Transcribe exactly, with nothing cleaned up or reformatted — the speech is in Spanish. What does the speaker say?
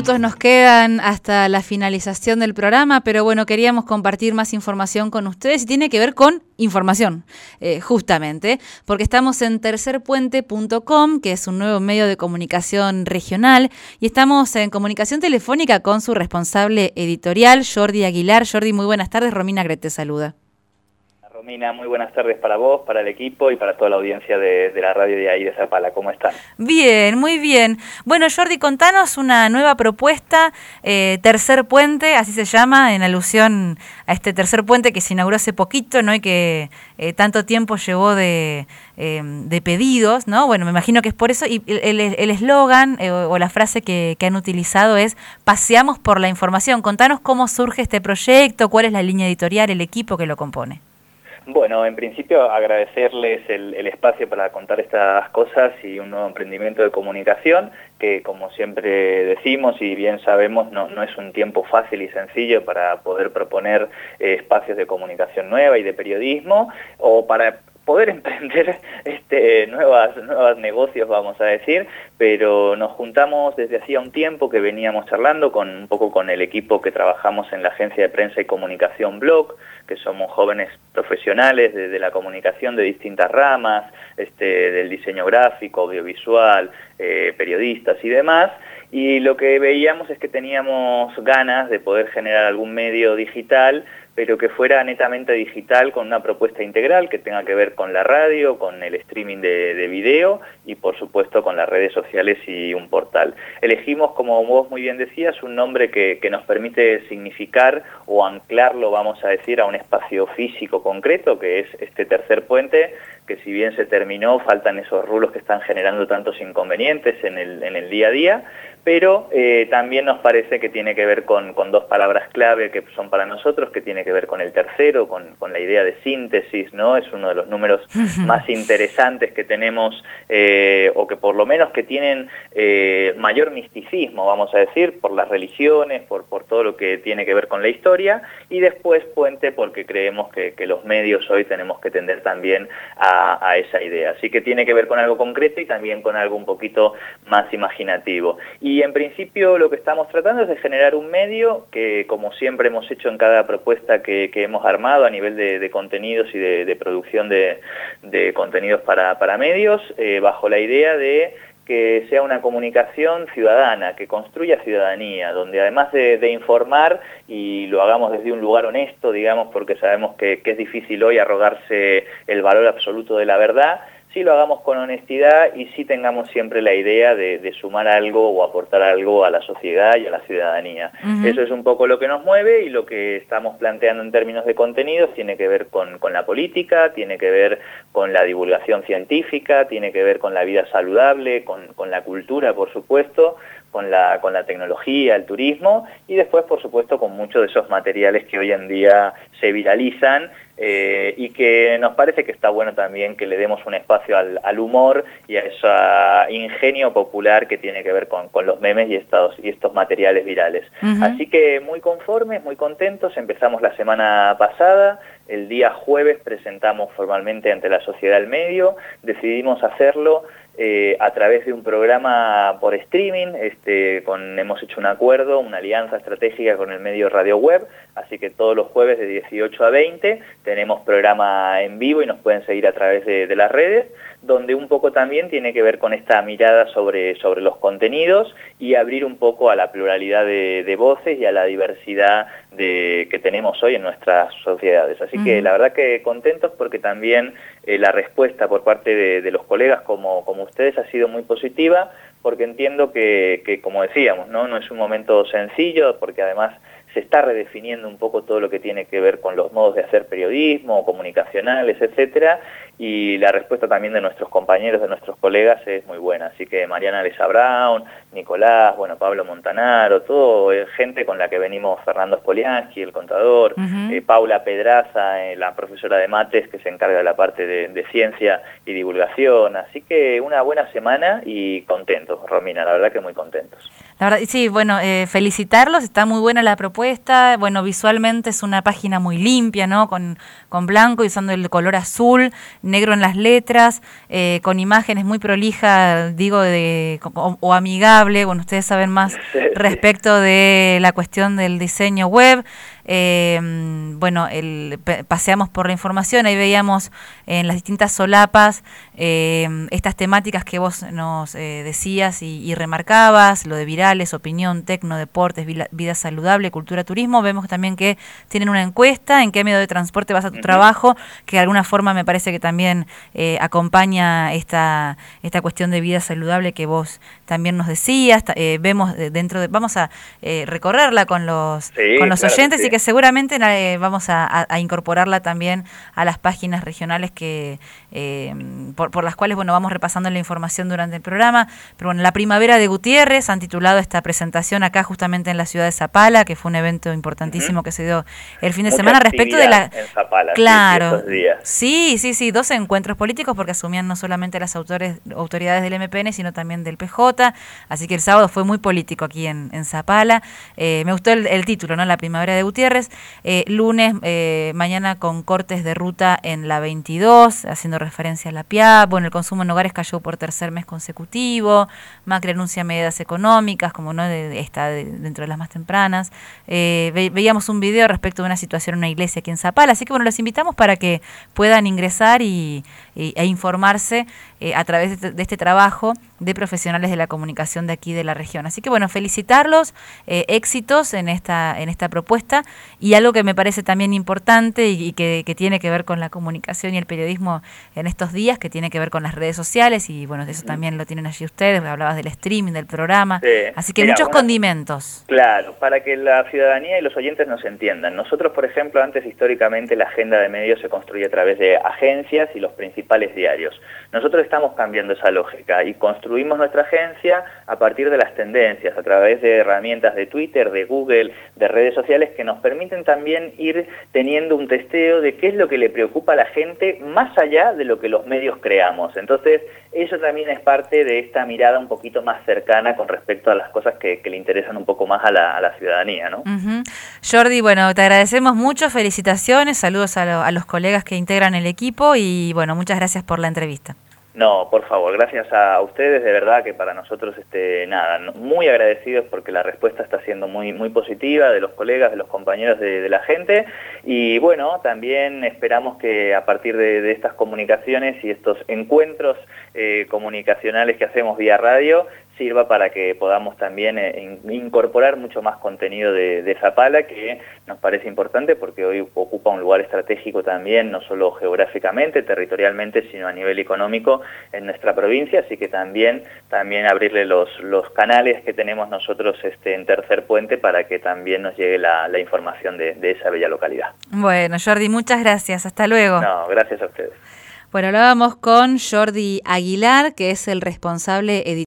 minutos nos quedan hasta la finalización del programa, pero bueno, queríamos compartir más información con ustedes y tiene que ver con información, eh, justamente, porque estamos en tercer puente punto com, que es un nuevo medio de comunicación regional, y estamos en comunicación telefónica con su responsable editorial, Jordi Aguilar. Jordi, muy buenas tardes. Romina Gret te saluda. Romina, muy buenas tardes para vos, para el equipo y para toda la audiencia de, de la radio de ahí de Zapala. ¿Cómo están? Bien, muy bien. Bueno, Jordi, contanos una nueva propuesta, eh, Tercer Puente, así se llama, en alusión a este tercer puente que se inauguró hace poquito, ¿no? Y que eh, tanto tiempo llevó de, eh, de pedidos, ¿no? Bueno, me imagino que es por eso. Y el eslogan eh, o la frase que, que han utilizado es "Paseamos por la información". Contanos cómo surge este proyecto, cuál es la línea editorial, el equipo que lo compone. Bueno, en principio agradecerles el, el espacio para contar estas cosas y un nuevo emprendimiento de comunicación que, como siempre decimos y bien sabemos, no, no es un tiempo fácil y sencillo para poder proponer eh, espacios de comunicación nueva y de periodismo, o para poder emprender este, nuevas, nuevos negocios, vamos a decir, pero nos juntamos desde hacía un tiempo que veníamos charlando con un poco con el equipo que trabajamos en la agencia de prensa y comunicación Blog, que somos jóvenes profesionales de, de la comunicación de distintas ramas, este, del diseño gráfico, audiovisual, eh, periodistas y demás, y lo que veíamos es que teníamos ganas de poder generar algún medio digital, pero que fuera netamente digital, con una propuesta integral que tenga que ver con la radio, con el streaming de, de video y por supuesto con las redes sociales y un portal. Elegimos, como vos muy bien decías, un nombre que, que nos permite significar o anclarlo, vamos a decir, a un espacio físico concreto, que es este tercer puente, que si bien se terminó, faltan esos rulos que están generando tantos inconvenientes en el, en el día a día, pero eh, también nos parece que tiene que ver con, con dos palabras clave que son para nosotros, que tiene que ver con el tercero, con, con la idea de síntesis, ¿no? Es uno de los números más interesantes que tenemos, eh, o que por lo menos que tienen eh, mayor misticismo, vamos a decir, por las religiones, por, por todo lo que tiene que ver con la historia, y después puente porque creemos que, que los medios hoy tenemos que tender también a, a esa idea. Así que tiene que ver con algo concreto y también con algo un poquito más imaginativo. Y en principio lo que estamos tratando es de generar un medio que, como siempre hemos hecho en cada propuesta que, que hemos armado a nivel de, de contenidos y de, de producción de, de contenidos para, para medios, eh, bajo la idea de que sea una comunicación ciudadana, que construya ciudadanía, donde además de, de informar, y lo hagamos desde un lugar honesto, digamos, porque sabemos que, que es difícil hoy arrogarse el valor absoluto de la verdad, sí lo hagamos con honestidad y sí tengamos siempre la idea de, de sumar algo o aportar algo a la sociedad y a la ciudadanía. Uh-huh. Eso es un poco lo que nos mueve, y lo que estamos planteando en términos de contenidos tiene que ver con, con la política, tiene que ver con la divulgación científica, tiene que ver con la vida saludable, con, con la cultura, por supuesto, con la, con la tecnología, el turismo, y después, por supuesto, con muchos de esos materiales que hoy en día se viralizan, eh, y que nos parece que está bueno también que le demos un espacio al, al humor y a ese ingenio popular que tiene que ver con, con los memes y estos, y estos materiales virales. Uh-huh. Así que muy conformes, muy contentos. Empezamos la semana pasada, el día jueves presentamos formalmente ante la sociedad el medio, decidimos hacerlo Eh, a través de un programa por streaming, este, con, hemos hecho un acuerdo, una alianza estratégica con el medio Radio Web, así que todos los jueves de dieciocho a veinte tenemos programa en vivo y nos pueden seguir a través de, de las redes, donde un poco también tiene que ver con esta mirada sobre, sobre los contenidos y abrir un poco a la pluralidad de, de voces y a la diversidad de, que tenemos hoy en nuestras sociedades. Así uh-huh. que la verdad que contentos porque también eh, la respuesta por parte de, de los colegas como, como ustedes ha sido muy positiva, porque entiendo que, que como decíamos, ¿no? no es un momento sencillo, porque además se está redefiniendo un poco todo lo que tiene que ver con los modos de hacer periodismo, comunicacionales, etcétera, y la respuesta también de nuestros compañeros, de nuestros colegas es muy buena. Así que Mariana Lesa Brown, Nicolás, bueno, Pablo Montanaro, todo eh, gente con la que venimos, Fernando Spoliansky, el contador, uh-huh. eh, Paula Pedraza, eh, la profesora de mates que se encarga de la parte de, de ciencia y divulgación. Así que una buena semana y contentos, Romina, la verdad que muy contentos. La verdad, sí, bueno, eh, felicitarlos, está muy buena la propuesta, bueno, visualmente es una página muy limpia, ¿no? Con, con blanco y usando el color azul, negro en las letras, eh, con imágenes muy prolijas, digo, de o, o amigable, bueno, ustedes saben más respecto de la cuestión del diseño web. Eh, bueno, el, paseamos por la información, ahí veíamos en las distintas solapas eh, estas temáticas que vos nos eh, decías y, y remarcabas, lo de virales, opinión, tecno, deportes, vida, vida saludable, cultura, turismo. Vemos también que tienen una encuesta, en qué medio de transporte vas a tu uh-huh. trabajo, que de alguna forma me parece que también eh, acompaña esta, esta cuestión de vida saludable que vos también nos decías. Eh, vemos dentro de, vamos a eh, recorrerla con los, sí, con los claro, oyentes sí. y que seguramente eh, vamos a, a, a incorporarla también a las páginas regionales que eh, por, por las cuales bueno vamos repasando la información durante el programa. Pero bueno, la Primavera de Gutiérrez han titulado esta presentación acá justamente en la ciudad de Zapala, que fue un evento importantísimo uh-huh. que se dio el fin de Mucha semana respecto de la en Zapala, claro sí, días. sí sí sí dos encuentros políticos porque asumían no solamente las autores, autoridades del M P N sino también del P J, así que el sábado fue muy político aquí en, en Zapala. Eh, me gustó el, el título, ¿no? La Primavera de Gutiérrez. Eh, lunes, eh, mañana con cortes de ruta en la veintidós, haciendo referencia a la P I A P. Bueno, el consumo en hogares cayó por tercer mes consecutivo. Macri anuncia medidas económicas, como no de, de esta de, dentro de las más tempranas. Eh, ve, veíamos un video respecto de una situación en una iglesia aquí en Zapala, así que bueno, los invitamos para que puedan ingresar y, y e informarse eh, a través de, de este trabajo de profesionales de la comunicación de aquí de la región. Así que bueno, felicitarlos, eh, éxitos en esta en esta propuesta. Y algo que me parece también importante y, y que, que tiene que ver con la comunicación y el periodismo en estos días, que tiene que ver con las redes sociales, y bueno, eso también lo tienen allí ustedes, hablabas del streaming, del programa, sí. así que Mira, muchos una, condimentos. Claro, para que la ciudadanía y los oyentes nos entiendan. Nosotros, por ejemplo, antes históricamente la agenda de medios se construye a través de agencias y los principales diarios. Nosotros estamos cambiando esa lógica y construimos nuestra agencia a partir de las tendencias, a través de herramientas de Twitter, de Google, de redes sociales que nos permiten también ir teniendo un testeo de qué es lo que le preocupa a la gente más allá de lo que los medios creamos. Entonces, eso también es parte de esta mirada un poquito más cercana con respecto a las cosas que, que le interesan un poco más a la, a la ciudadanía, ¿no? Uh-huh. Jordi, bueno, te agradecemos mucho, felicitaciones, saludos a, lo, a los colegas que integran el equipo y bueno, muchas gracias por la entrevista. No, por favor, gracias a ustedes, de verdad que para nosotros, este, nada, muy agradecidos porque la respuesta está siendo muy muy positiva de los colegas, de los compañeros de, de la gente, y bueno, también esperamos que a partir de, de estas comunicaciones y estos encuentros eh, comunicacionales que hacemos vía radio, sirva para que podamos también eh, incorporar mucho más contenido de, de Zapala, que nos parece importante porque hoy ocupa un lugar estratégico también, no solo geográficamente, territorialmente, sino a nivel económico en nuestra provincia, así que también también abrirle los, los canales que tenemos nosotros este, en Tercer Puente para que también nos llegue la, la información de, de esa bella localidad. Bueno, Jordi, muchas gracias, hasta luego. No, gracias a ustedes. Bueno, hablábamos con Jordi Aguilar, que es el responsable editorial